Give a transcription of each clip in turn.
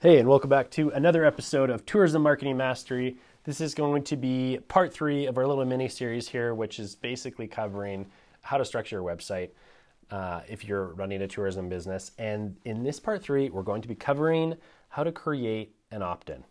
Hey, and welcome back to another episode of Tourism Marketing Mastery. This is going to be part 3 of our little mini series here, which is basically covering how to structure your website if you're running a tourism business. And in this part 3, we're going to be covering how to create an opt-in.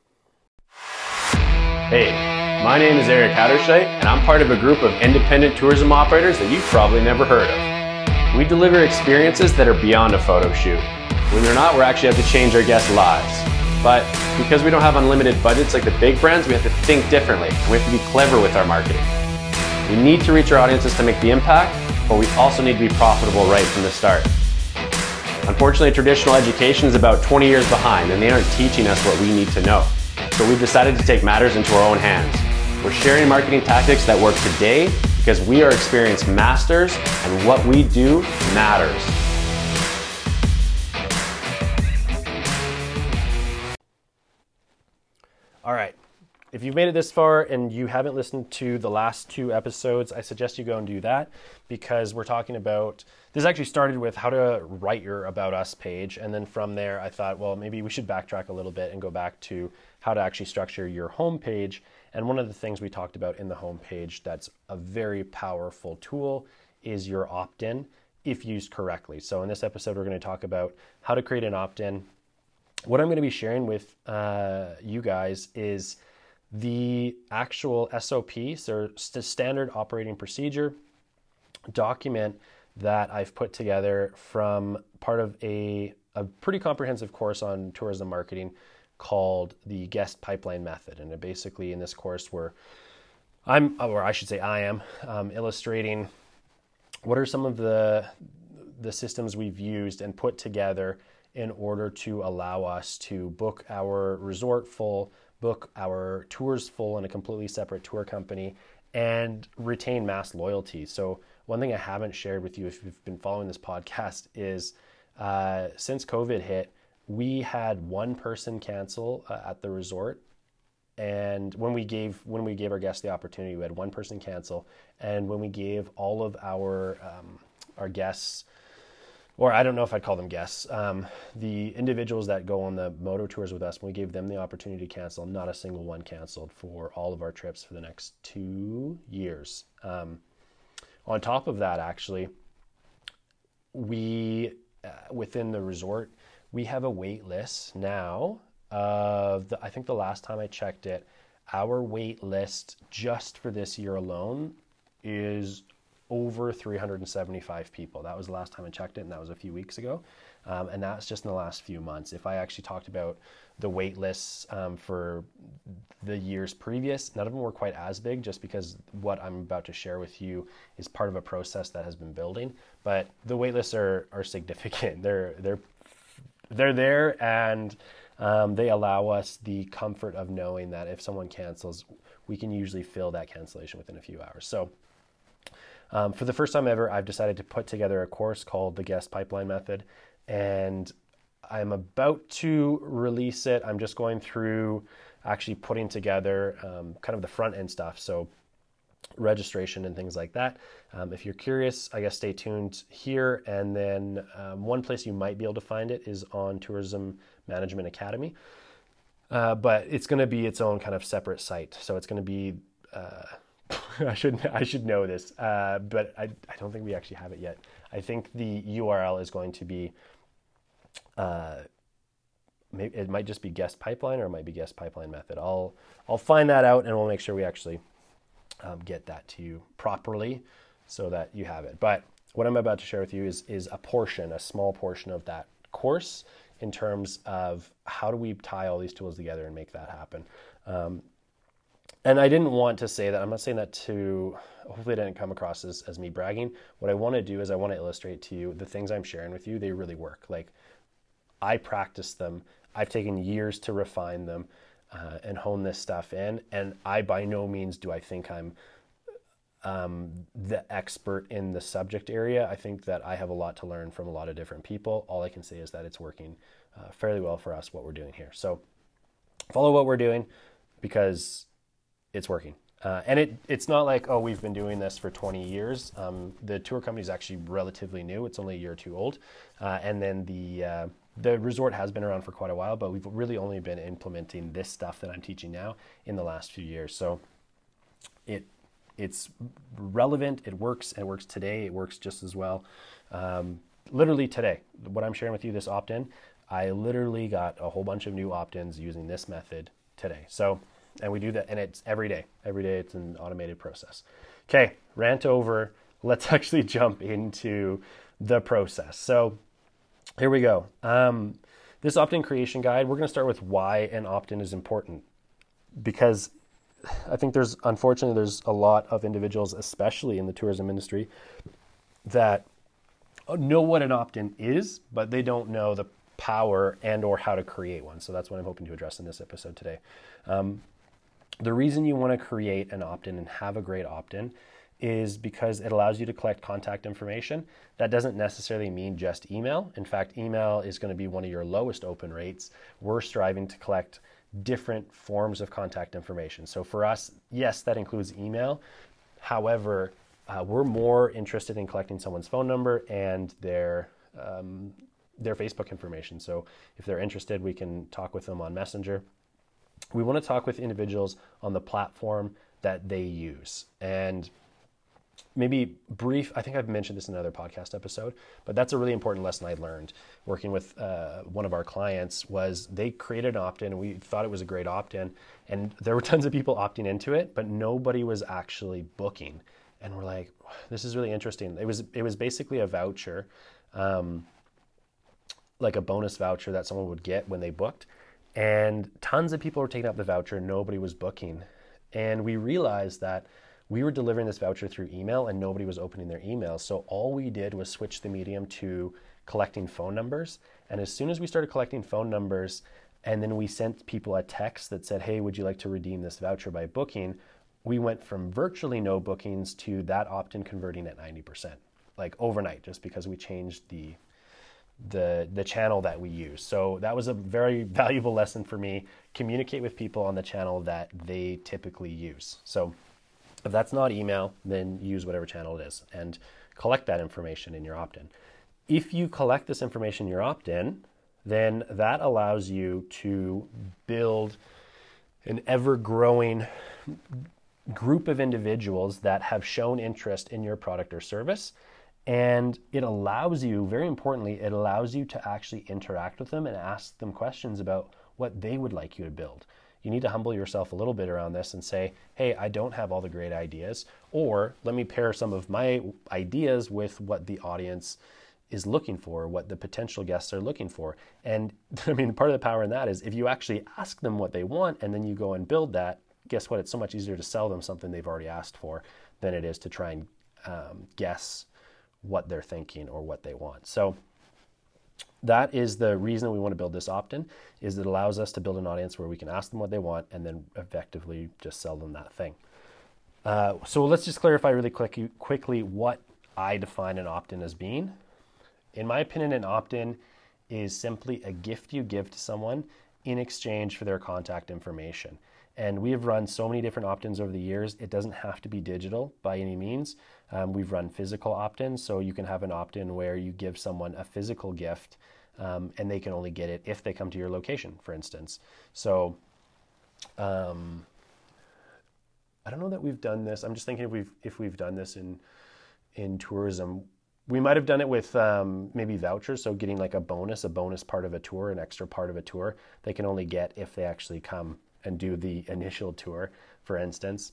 Hey, my name is Eric Hatterscheit, and I'm part of a group of independent tourism operators that you've probably never heard of. We deliver experiences that are beyond a photo shoot. Believe it or not, we're actually have to change our guests' lives. But because we don't have unlimited budgets like the big brands, we have to think differently. We have to be clever with our marketing. We need to reach our audiences to make the impact, but we also need to be profitable right from the start. Unfortunately, traditional education is about 20 years behind, and they aren't teaching us what we need to know. So we've decided to take matters into our own hands. We're sharing marketing tactics that work today because we are experienced masters, and what we do matters. All right, if you've made it this far and you haven't listened to the last 2 episodes, I suggest you go and do that, because we're talking about, this actually started with how to write your About Us page. And then from there, I thought, well, maybe we should backtrack a little bit and go back to how to actually structure your home page. And one of the things we talked about in the home page that's a very powerful tool is your opt-in if used correctly. So in this episode, we're going to talk about how to create an opt-in. What I'm going to be sharing with you guys is the actual SOP, so standard operating procedure document that I've put together from part of a pretty comprehensive course on tourism marketing called the Guest Pipeline Method. And basically in this course I am illustrating what are some of the systems we've used and put together in order to allow us to book our resort full, book our tours full in a completely separate tour company, and retain mass loyalty. So one thing I haven't shared with you if you've been following this podcast is since COVID hit, we had one person cancel at the resort. And when we gave our guests the opportunity, we had one person cancel. And when we gave all of our guests, or I don't know if I'd call them guests, the individuals that go on the moto tours with us, when we gave them the opportunity to cancel, not a single one canceled for all of our trips for the next 2 years. On top of that, actually, we, within the resort, we have a wait list now of, I think the last time I checked it, our wait list just for this year alone is over 375 people. That was the last time I checked it, and that was a few weeks ago. And that's just in the last few months. If I actually talked about the wait lists for the years previous, none of them were quite as big, just because what I'm about to share with you is part of a process that has been building. But the wait lists are significant. They're there, and they allow us the comfort of knowing that if someone cancels, we can usually fill that cancellation within a few hours. So for the first time ever, I've decided to put together a course called the Guest Pipeline Method, and I'm about to release it. I'm just going through actually putting together kind of the front end stuff, so registration and things like that. If you're curious, I guess stay tuned here. And then one place you might be able to find it is on Tourism Management Academy, but it's going to be its own kind of separate site. So it's going to be I should know this, but I don't think we actually have it yet. I think the URL is going to be, maybe it might just be Guest Pipeline, or it might be Guest Pipeline Method. I'll find that out, and we'll make sure we actually get that to you properly so that you have it. But what I'm about to share with you is a small portion of that course in terms of how do we tie all these tools together and make that happen. And I didn't want to say that, I'm not saying that to, hopefully it didn't come across as me bragging. What I want to do is I want to illustrate to you the things I'm sharing with you, they really work. Like, I practice them. I've taken years to refine them and hone this stuff in. And I, by no means do I think I'm the expert in the subject area. I think that I have a lot to learn from a lot of different people. All I can say is that it's working fairly well for us, what we're doing here. So follow what we're doing, because it's working. And it's not like, oh, we've been doing this for 20 years. The tour company is actually relatively new. It's only a year or two old. And then the The resort has been around for quite a while, but we've really only been implementing this stuff that I'm teaching now in the last few years. So it's relevant, it works today, it works just as well. Literally today, what I'm sharing with you, this opt-in, I literally got a whole bunch of new opt-ins using this method today. So, and we do that, and it's every day. Every day it's an automated process. Okay, rant over. Let's actually jump into the process. So here we go. This opt-in creation guide, we're going to start with why an opt-in is important, because I think unfortunately, there's a lot of individuals, especially in the tourism industry, that know what an opt-in is, but they don't know the power and or how to create one. So that's what I'm hoping to address in this episode today. The reason you want to create an opt-in and have a great opt-in is because it allows you to collect contact information. That doesn't necessarily mean just email. In fact, email is going to be one of your lowest open rates. We're striving to collect different forms of contact information. So for us, yes, that includes email. However, we're more interested in collecting someone's phone number and their Facebook information. So if they're interested, we can talk with them on Messenger. We want to talk with individuals on the platform that they use. And maybe brief, I think I've mentioned this in another podcast episode, but that's a really important lesson I learned working with one of our clients. Was they created an opt-in, and we thought it was a great opt-in, and there were tons of people opting into it, but nobody was actually booking. And we're like, this is really interesting. It was basically a voucher, like a bonus voucher that someone would get when they booked. And tons of people were taking up the voucher, nobody was booking. And we realized that we were delivering this voucher through email and nobody was opening their emails. So all we did was switch the medium to collecting phone numbers. And as soon as we started collecting phone numbers, and then we sent people a text that said, hey, would you like to redeem this voucher by booking? We went from virtually no bookings to that opt-in converting at 90%, like overnight, just because we changed the channel that we use. So that was a very valuable lesson for me. Communicate with people on the channel that they typically use. So if that's not email, then use whatever channel it is and collect that information in your opt-in. If you collect this information in your opt-in, then that allows you to build an ever-growing group of individuals that have shown interest in your product or service. And it allows you, very importantly, it allows you to actually interact with them and ask them questions about what they would like you to build. You need to humble yourself a little bit around this and say, hey, I don't have all the great ideas, or let me pair some of my ideas with what the audience is looking for, what the potential guests are looking for. And I mean, part of the power in that is if you actually ask them what they want and then you go and build that, guess what? It's so much easier to sell them something they've already asked for than it is to try and guess what they're thinking or what they want. So that is the reason we want to build this opt-in, is it allows us to build an audience where we can ask them what they want and then effectively just sell them that thing. So let's just clarify really quickly what I define an opt-in as being. In my opinion, an opt-in is simply a gift you give to someone in exchange for their contact information. And we have run so many different opt-ins over the years. It doesn't have to be digital by any means. We've run physical opt-ins, so you can have an opt-in where you give someone a physical gift and they can only get it if they come to your location, for instance. So I don't know that we've done this. I'm just thinking if we've done this in tourism. We might have done it with maybe vouchers, so getting like a bonus part of a tour, an extra part of a tour they can only get if they actually come and do the initial tour, for instance.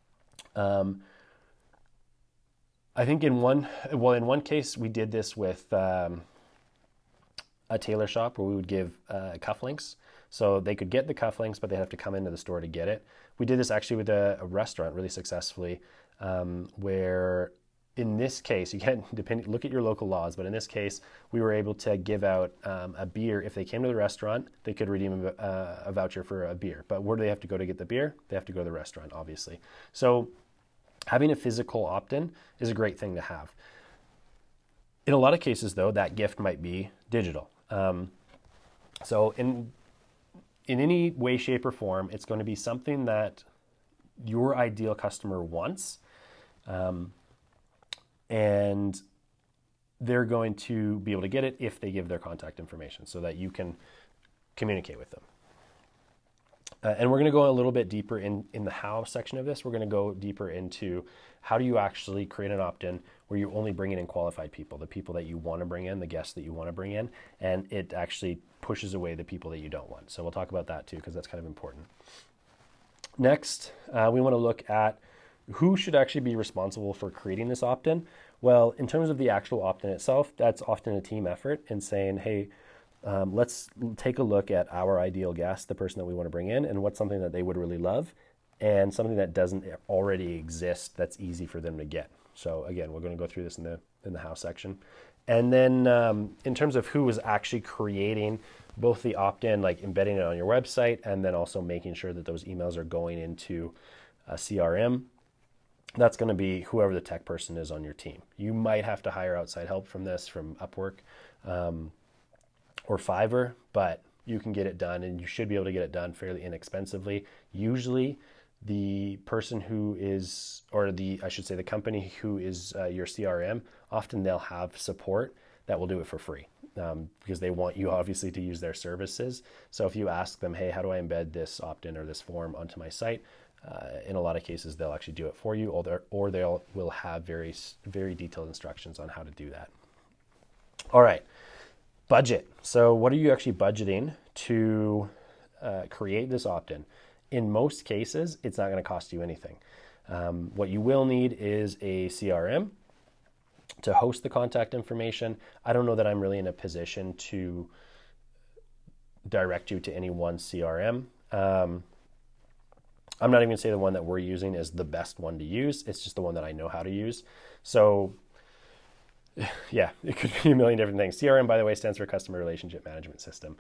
I think in one case we did this with a tailor shop where we would give cufflinks. So they could get the cufflinks, but they'd have to come into the store to get it. We did this actually with a restaurant really successfully, where in this case, you can't look at your local laws, but in this case, we were able to give out a beer. If they came to the restaurant, they could redeem a voucher for a beer. But where do they have to go to get the beer? They have to go to the restaurant, obviously. So having a physical opt-in is a great thing to have. In a lot of cases, though, that gift might be digital. So in any way, shape, or form, it's going to be something that your ideal customer wants. And they're going to be able to get it if they give their contact information so that you can communicate with them. And we're going to go a little bit deeper in the how section of this. We're going to go deeper into how do you actually create an opt-in where you're only bringing in qualified people, the people that you want to bring in, the guests that you want to bring in, and it actually pushes away the people that you don't want. So we'll talk about that too, because that's kind of important. Next, we want to look at who should actually be responsible for creating this opt-in. Well, in terms of the actual opt-in itself, that's often a team effort in saying, hey, let's take a look at our ideal guest, the person that we want to bring in, and what's something that they would really love and something that doesn't already exist that's easy for them to get. So again, we're going to go through this in the how section. And then in terms of who is actually creating both the opt-in, like embedding it on your website, and then also making sure that those emails are going into a CRM, that's going to be whoever the tech person is on your team. You might have to hire outside help from this, from Upwork or Fiverr, but you can get it done, and you should be able to get it done fairly inexpensively. Usually the person who is, or I should say the company who is your CRM, often they'll have support that will do it for free because they want you obviously to use their services. So if you ask them, hey, how do I embed this opt-in or this form onto my site? In a lot of cases, they'll actually do it for you, or they will have very, very detailed instructions on how to do that. All right, budget. So what are you actually budgeting to create this opt-in? In most cases, it's not going to cost you anything. What you will need is a CRM to host the contact information. I don't know that I'm really in a position to direct you to any one CRM. I'm not even going to say the one that we're using is the best one to use. It's just the one that I know how to use. So yeah, it could be a million different things. CRM, by the way, stands for Customer Relationship Management System.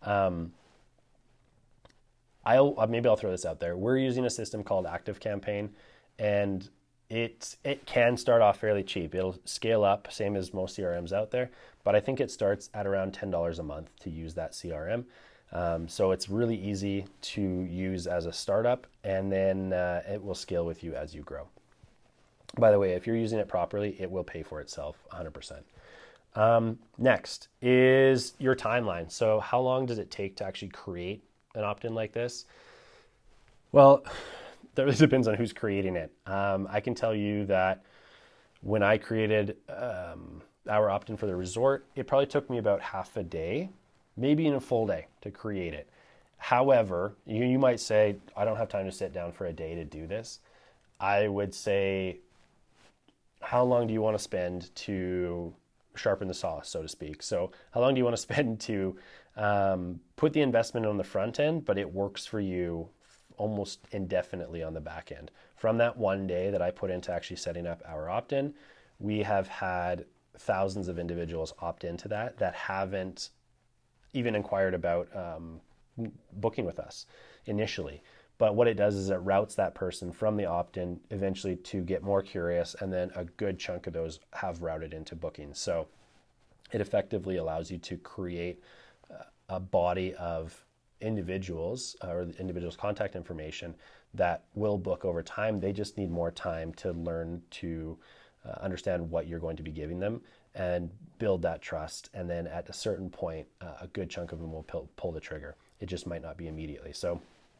Maybe I'll throw this out there. We're using a system called ActiveCampaign, and it can start off fairly cheap. It'll scale up, same as most CRMs out there, but I think it starts at around $10 a month to use that CRM. So it's really easy to use as a startup, and then it will scale with you as you grow. By the way, if you're using it properly, it will pay for itself 100%. Next is your timeline. So how long does it take to actually create an opt-in like this? Well, that really depends on who's creating it. I can tell you that when I created our opt-in for the resort, it probably took me about half a day, maybe in a full day to create it. However, you might say, I don't have time to sit down for a day to do this. I would say, how long do you want to spend to sharpen the saw, so to speak? So how long do you want to spend to put the investment on the front end, but it works for you almost indefinitely on the back end? From that one day that I put into actually setting up our opt-in, we have had thousands of individuals opt into that haven't even inquired about booking with us initially. But what it does is it routes that person from the opt-in eventually to get more curious, and then a good chunk of those have routed into bookings. So it effectively allows you to create a body of individuals or the individual's contact information that will book over time. They just need more time to learn to understand what you're going to be giving them and build that trust. And then at a certain point, a good chunk of them will pull the trigger. It just might not be immediately. So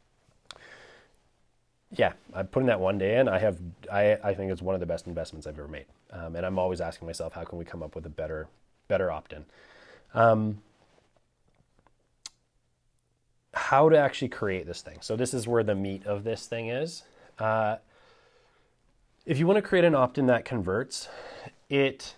yeah, I'm putting that one day in. I think it's one of the best investments I've ever made. And I'm always asking myself, how can we come up with a better opt-in? How to actually create this thing. So this is where the meat of this thing is. If you want to create an opt-in that converts, it's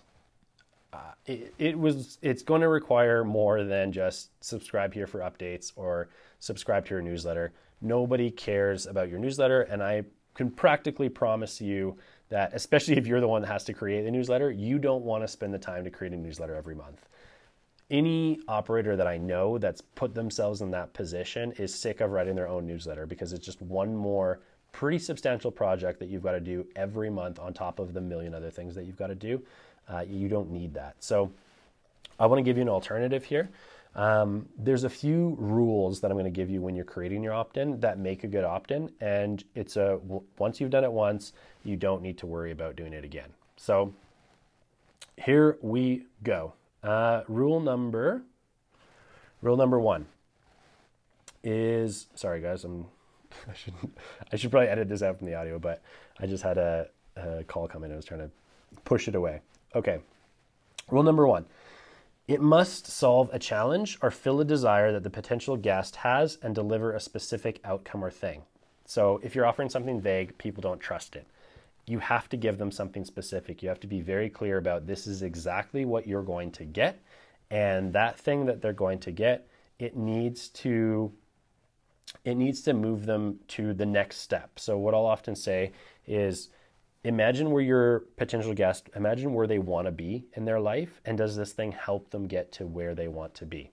going to require more than just subscribe here for updates or subscribe to your newsletter. Nobody cares about your newsletter, and I can practically promise you that, especially if you're the one that has to create the newsletter, you don't want to spend the time to create a newsletter every month. Any operator that I know that's put themselves in that position is sick of writing their own newsletter, because it's just one more pretty substantial project that you've got to do every month on top of the million other things that you've got to do. You don't need that. So I want to give you an alternative here. There's a few rules that I'm going to give you when you're creating your opt-in that make a good opt-in, and once you've done it once, you don't need to worry about doing it again. So here we go. Rule number one is, sorry guys, I should probably edit this out from the audio, but I just had a call come in. I was trying to push it away. Okay. Rule number one, it must solve a challenge or fill a desire that the potential guest has and deliver a specific outcome or thing. So if you're offering something vague, people don't trust it. You have to give them something specific. You have to be very clear about this is exactly what you're going to get. And that thing that they're going to get, it needs to move them to the next step. So what I'll often say is, imagine where your potential guest, imagine where they want to be in their life, and does this thing help them get to where they want to be?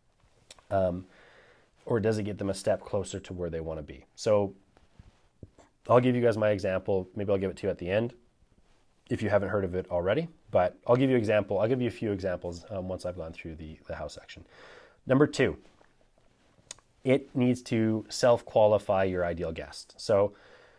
Or does it get them a step closer to where they want to be? So I'll give you guys my example. Maybe I'll give it to you at the end if you haven't heard of it already, but I'll give you a few examples once I've gone through the how section. Number two, it needs to self-qualify your ideal guest. So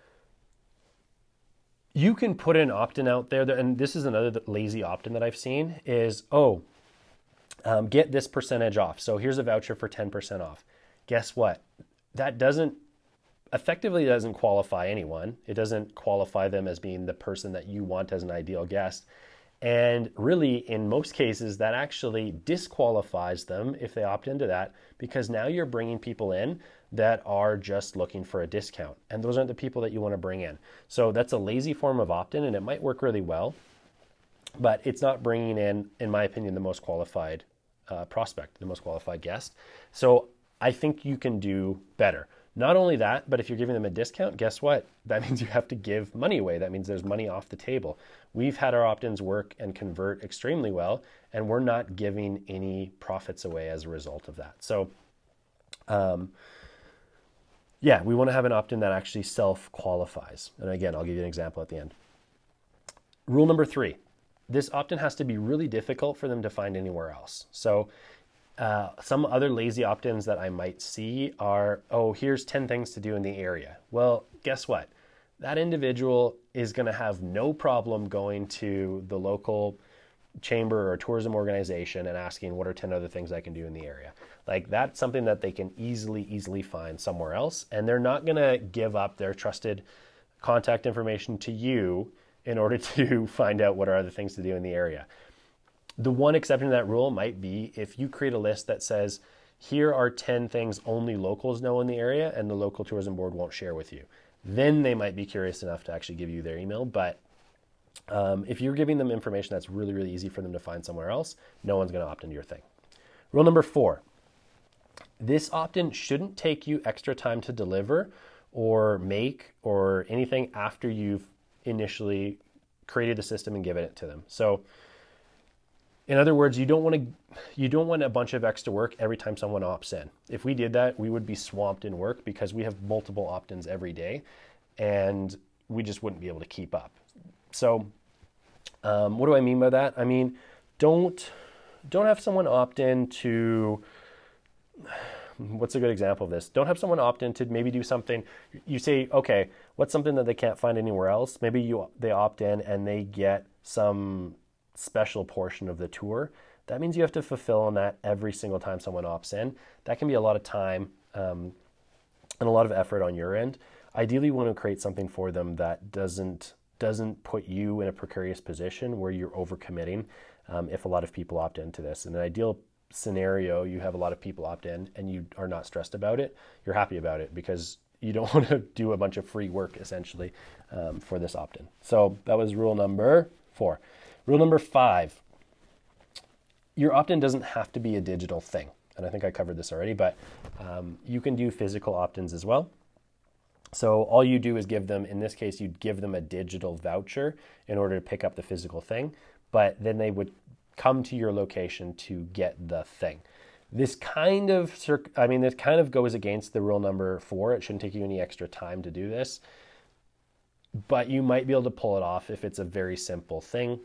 you can put an opt-in out there, and this is another lazy opt-in that I've seen is, get this percentage off. So here's a voucher for 10% off. Guess what? That effectively doesn't qualify anyone. It doesn't qualify them as being the person that you want as an ideal guest. And really, in most cases, that actually disqualifies them if they opt into that, because now you're bringing people in that are just looking for a discount. And those aren't the people that you want to bring in. So that's a lazy form of opt-in, and it might work really well, but it's not bringing in my opinion, the most qualified prospect, the most qualified guest. So I think you can do better. Not only that, but if you're giving them a discount, guess what? That means you have to give money away. That means there's money off the table. We've had our opt-ins work and convert extremely well, and we're not giving any profits away as a result of that. So, yeah, we want to have an opt-in that actually self-qualifies. And again, I'll give you an example at the end. Rule number three, this opt-in has to be really difficult for them to find anywhere else. So some other lazy opt-ins that I might see are, here's 10 things to do in the area. Well, guess what? That individual is going to have no problem going to the local chamber or tourism organization and asking, what are 10 other things I can do in the area? Like, that's something that they can easily find somewhere else. And they're not going to give up their trusted contact information to you in order to find out what are other things to do in the area. The one exception to that rule might be if you create a list that says, here are 10 things only locals know in the area and the local tourism board won't share with you. Then they might be curious enough to actually give you their email. But if you're giving them information that's really easy for them to find somewhere else, no one's going to opt into your thing. Rule number 4, this opt-in shouldn't take you extra time to deliver or make or anything after you've initially created the system and given it to them. So in other words, you don't want a bunch of extra work every time someone opts in. If we did that, we would be swamped in work because we have multiple opt-ins every day, and we just wouldn't be able to keep up. So, what do I mean by that? I mean, don't have someone opt in to. What's a good example of this? Don't have someone opt in to maybe do something. You say, okay, what's something that they can't find anywhere else? Maybe they opt in and they get some special portion of the tour. That means you have to fulfill on that every single time someone opts in. That can be a lot of time and a lot of effort on your end. Ideally, you want to create something for them that doesn't put you in a precarious position where you're overcommitting if a lot of people opt into this. In an ideal scenario, you have a lot of people opt in and you are not stressed about it. You're happy about it because you don't want to do a bunch of free work essentially for this opt-in. So that was rule number 4. Rule number 5, your opt-in doesn't have to be a digital thing. And I think I covered this already, but you can do physical opt-ins as well. So all you do is give them, in this case, you'd give them a digital voucher in order to pick up the physical thing, but then they would come to your location to get the thing. This kind of goes against the rule number 4. It shouldn't take you any extra time to do this, but you might be able to pull it off if it's a very simple thing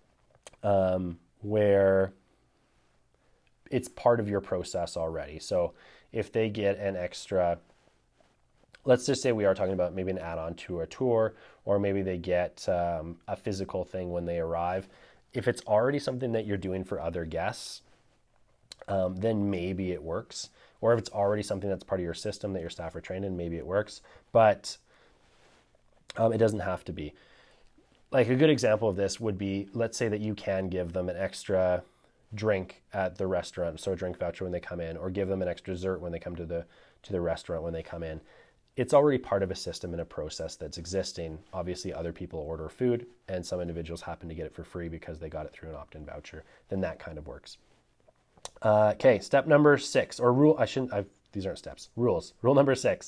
where it's part of your process already. So if they get an extra, let's just say we are talking about maybe an add-on to a tour, or maybe they get a physical thing when they arrive. if it's already something that you're doing for other guests, then maybe it works. Or if it's already something that's part of your system that your staff are trained in, maybe it works. But it doesn't have to be. Like a good example of this would be, let's say that you can give them an extra drink at the restaurant, so a drink voucher when they come in, or give them an extra dessert when they come to the restaurant when they come in. It's already part of a system and a process that's existing. Obviously, other people order food, and some individuals happen to get it for free because they got it through an opt-in voucher. Then that kind of works. Okay, step number 6, or rule. These aren't steps. Rules. Rule number 6.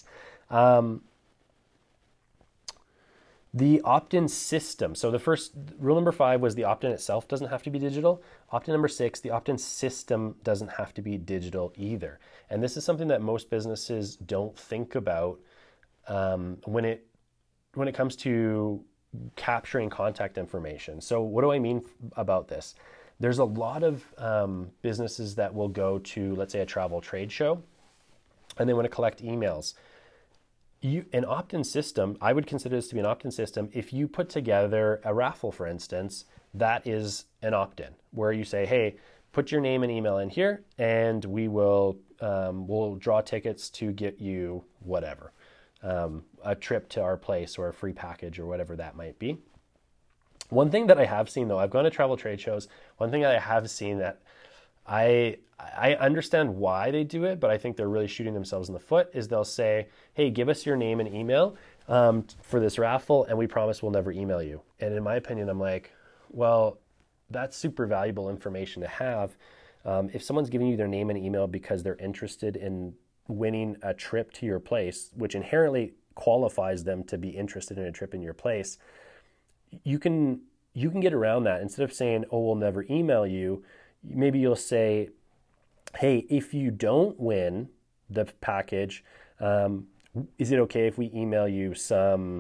The opt-in system. So the first rule number 5 was the opt-in itself doesn't have to be digital. Opt-in number 6, the opt-in system doesn't have to be digital either. And this is something that most businesses don't think about when it comes to capturing contact information. So what do I mean about this? There's a lot of businesses that will go to, let's say, a travel trade show, and they want to collect emails. An opt-in system, I would consider this to be an opt-in system. If you put together a raffle, for instance, that is an opt-in, where you say, hey, put your name and email in here, and we will we'll draw tickets to get you whatever, a trip to our place or a free package or whatever that might be. One thing that I have seen, though, I've gone to travel trade shows. One thing that I have seen that I understand why they do it, but I think they're really shooting themselves in the foot, is they'll say, hey, give us your name and email for this raffle, and we promise we'll never email you. And in my opinion, I'm like, well, that's super valuable information to have. If someone's giving you their name and email because they're interested in winning a trip to your place, which inherently qualifies them to be interested in a trip in your place, you can get around that. Instead of saying, oh, we'll never email you, maybe you'll say, hey, if you don't win the package, is it okay if we email you some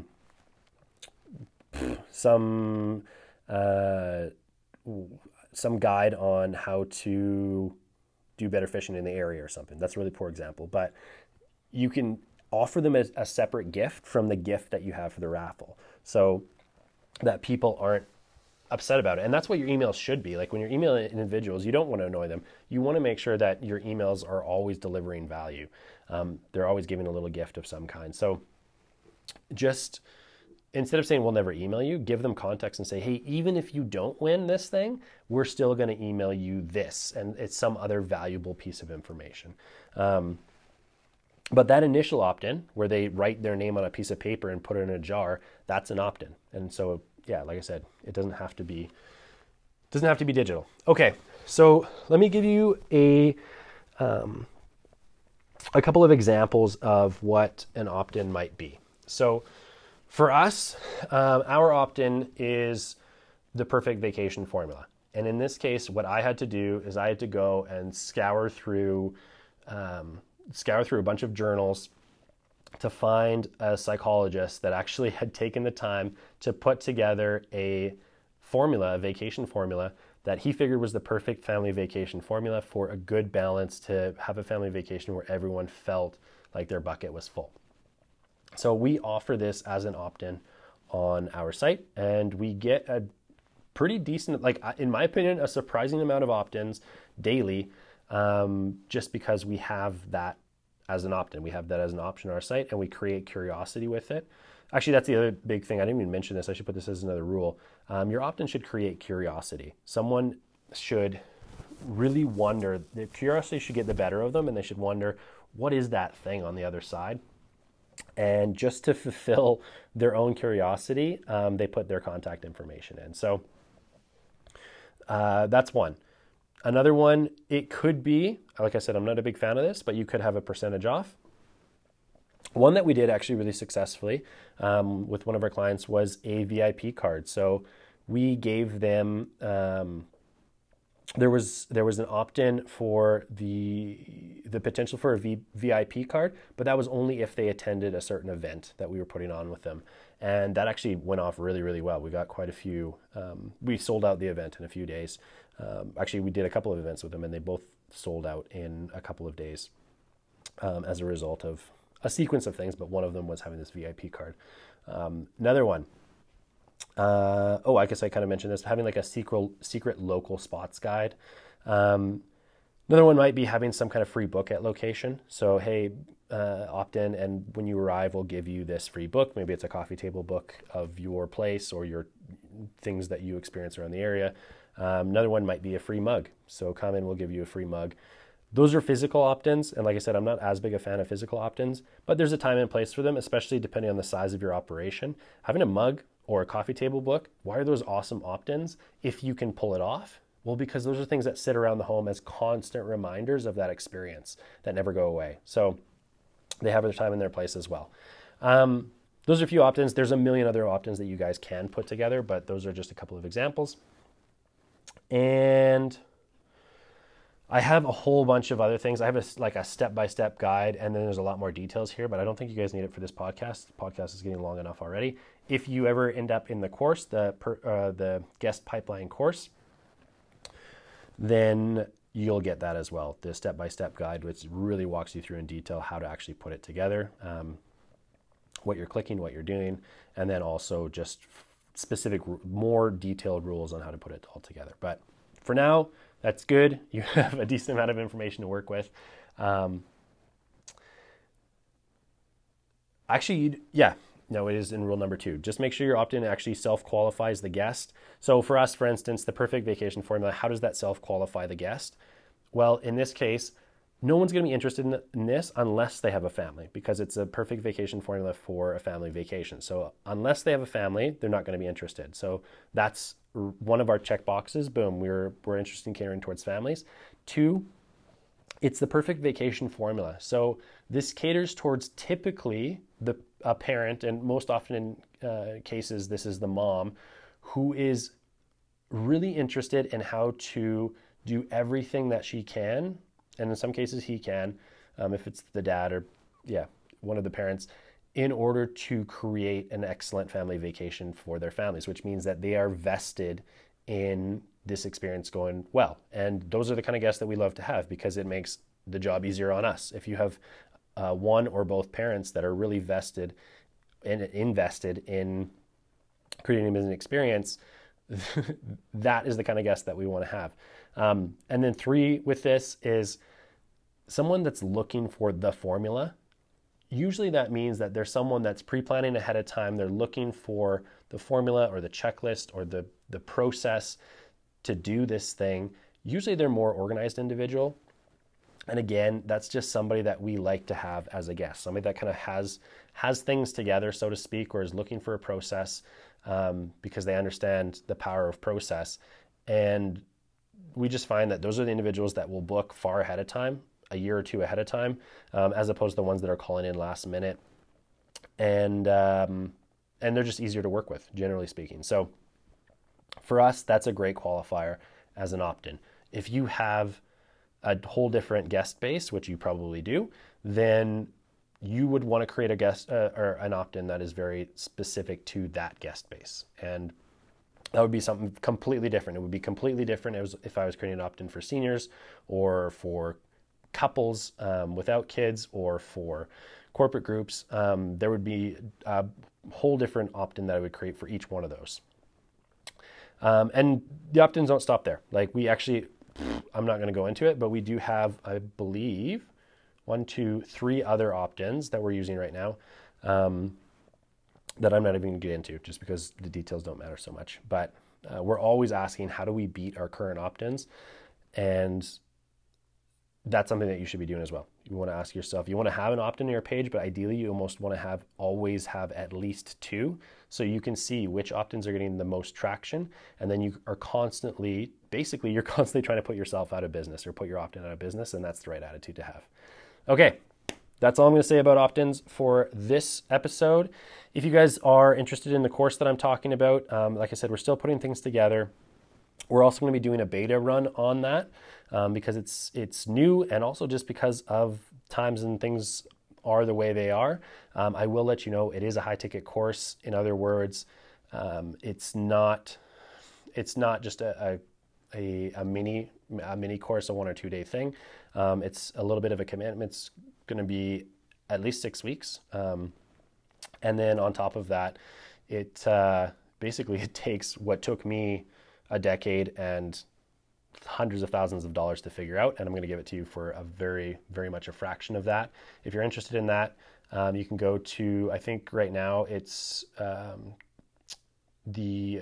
guide on how to do better fishing in the area or something? That's a really poor example, but you can offer them as a separate gift from the gift that you have for the raffle, so that people aren't upset about it. And that's what your emails should be. Like when you're emailing individuals, you don't want to annoy them. You want to make sure that your emails are always delivering value. They're always giving a little gift of some kind. So just instead of saying we'll never email you, give them context and say, hey, even if you don't win this thing, we're still going to email you this, and it's some other valuable piece of information. But that initial opt-in, where they write their name on a piece of paper and put it in a jar, that's an opt-in. And so, yeah, like I said, it doesn't have to be digital. Okay, so let me give you a couple of examples of what an opt-in might be. So for us, our opt-in is the perfect vacation formula. And in this case, what I had to do is I had to go and scour through a bunch of journals to find a psychologist that actually had taken the time to put together a vacation formula that he figured was the perfect family vacation formula for a good balance to have a family vacation where everyone felt like their bucket was full. So we offer this as an opt-in on our site, and we get a pretty decent, like in my opinion, a surprising amount of opt-ins daily, just because we have that as an opt-in. We have that as an option on our site, and we create curiosity with it. Actually, that's the other big thing. I didn't even mention this. I should put this as another rule. Your opt-in should create curiosity. Someone should really wonder. The curiosity should get the better of them, and they should wonder, what is that thing on the other side? And just to fulfill their own curiosity, they put their contact information in. So that's one. Another one, it could be, like I said, I'm not a big fan of this, but you could have a percentage off. One that we did actually really successfully with one of our clients was a VIP card. So we gave them, there was an opt-in for the potential for a VIP card, but that was only if they attended a certain event that we were putting on with them. And that actually went off really, really well. We got quite a few, we sold out the event in a few days. Actually, we did a couple of events with them, and they both sold out in a couple of days as a result of a sequence of things, but one of them was having this VIP card. Another one, I guess I kind of mentioned this, having like a secret local spots guide. Another one might be having some kind of free book at location. So, hey, opt in, and when you arrive, we'll give you this free book. Maybe it's a coffee table book of your place or your things that you experience around the area. Another one might be a free mug. So come in, we'll give you a free mug. Those are physical opt-ins. And like I said, I'm not as big a fan of physical opt-ins, but there's a time and place for them, especially depending on the size of your operation. Having a mug or a coffee table book, why are those awesome opt-ins if you can pull it off? Well, because those are things that sit around the home as constant reminders of that experience that never go away. So they have their time and their place as well. Those are a few opt-ins. There's a million other opt-ins that you guys can put together, but those are just a couple of examples. And I have a whole bunch of other things. I have a step-by-step guide, and then there's a lot more details here, but I don't think you guys need it for this podcast. The podcast is getting long enough already. If you ever end up in the course, the guest pipeline course, then you'll get that as well. The step-by-step guide, which really walks you through in detail how to actually put it together, what you're clicking, what you're doing, and then also just specific, more detailed rules on how to put it all together. But for now, that's good. You have a decent amount of information to work with. It is in rule number 2. Just make sure your opt-in actually self-qualifies the guest. So for us, for instance, the perfect vacation formula, how does that self-qualify the guest? Well, in this case, no one's going to be interested in this unless they have a family, because it's a perfect vacation formula for a family vacation. So unless they have a family, they're not going to be interested. So that's one of our check boxes. Boom, we're interested in catering towards families. 2, it's the perfect vacation formula. So this caters towards typically a parent, and most often in cases, this is the mom, who is really interested in how to do everything that she can, and in some cases he can, if it's the dad or one of the parents, in order to create an excellent family vacation for their families, which means that they are vested in this experience going well. And those are the kind of guests that we love to have, because it makes the job easier on us. If you have one or both parents that are really vested and invested in creating an experience, that is the kind of guest that we want to have. And then 3 with this is someone that's looking for the formula. Usually that means that there's someone that's pre-planning ahead of time. They're looking for the formula or the checklist or the process to do this thing. Usually they're a more organized individual. And again, that's just somebody that we like to have as a guest, somebody that kind of has things together, so to speak, or is looking for a process because they understand the power of process. And we just find that those are the individuals that will book far ahead of time, a year or 2 ahead of time, as opposed to the ones that are calling in last minute. And they're just easier to work with, generally speaking. So for us, that's a great qualifier as an opt-in. If you have a whole different guest base, which you probably do, then you would want to create a guest or an opt-in that is very specific to that guest base. And that would be something completely different. It would be completely different if I was creating an opt-in for seniors or for couples without kids or for corporate groups. There would be a whole different opt-in that I would create for each one of those. And the opt-ins don't stop there. Like we actually, I'm not going to go into it, but we do have, I believe, 1, 2, 3 other opt-ins that we're using right now that I'm not even going to get into just because the details don't matter so much. But we're always asking, how do we beat our current opt-ins? And that's something that you should be doing as well. You want to ask yourself, you want to have an opt-in on your page, but ideally you almost want to always have at least 2 so you can see which opt-ins are getting the most traction. And then you are constantly trying to put yourself out of business or put your opt-in out of business. And that's the right attitude to have. Okay. That's all I'm going to say about opt-ins for this episode. If you guys are interested in the course that I'm talking about, like I said, we're still putting things together. We're also going to be doing a beta run on that because it's new, and also just because of times and things are the way they are. I will let you know it is a high-ticket course. In other words, it's not just a mini course, a 1 or 2 day thing. It's a little bit of a commitment. It's going to be at least 6 weeks. And then on top of that, basically it takes what took me a decade and hundreds of thousands of dollars to figure out, and I'm going to give it to you for a very, very much a fraction of that. If you're interested in that, you can go to, I think right now it's the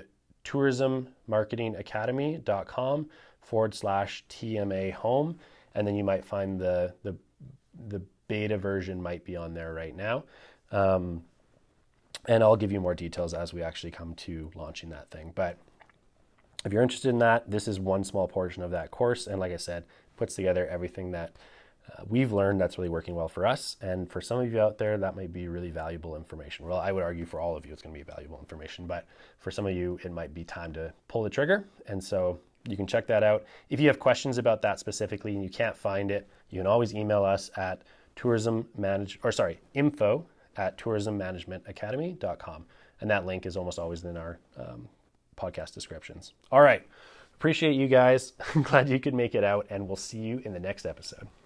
tourismmarketingacademy.com/TMA home, and then you might find the beta version might be on there right now. And I'll give you more details as we actually come to launching that thing. But if you're interested in that, this is one small portion of that course. And like I said, puts together everything that we've learned that's really working well for us. And for some of you out there, that might be really valuable information. Well, I would argue for all of you, it's going to be valuable information. But for some of you, it might be time to pull the trigger. And so you can check that out. If you have questions about that specifically and you can't find it, you can always email us at info@tourismmanagementacademy.com. And that link is almost always in our podcast descriptions. All right. Appreciate you guys. I'm glad you could make it out, and we'll see you in the next episode.